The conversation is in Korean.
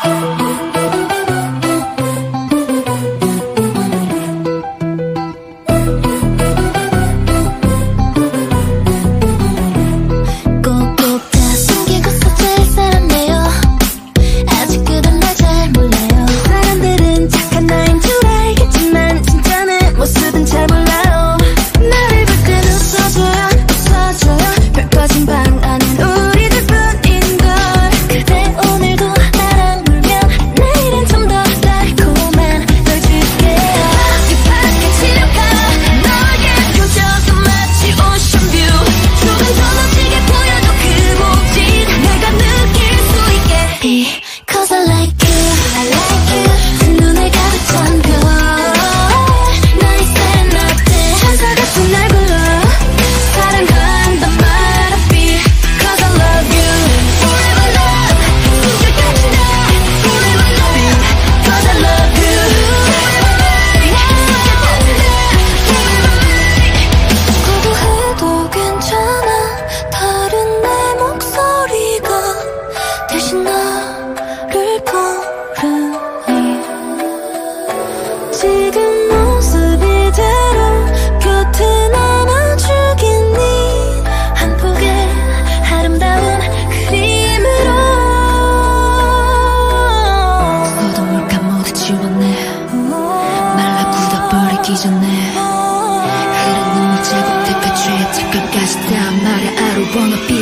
지금 모습 이대로 곁에 남아주겠니? 한 폭의 아름다운 그림으로 서도 몰카 모두 지웠네. 말라 굳어버리기 전에 흐른 눈물 자국들까지 잠깐까지 다 말야 I don't wanna be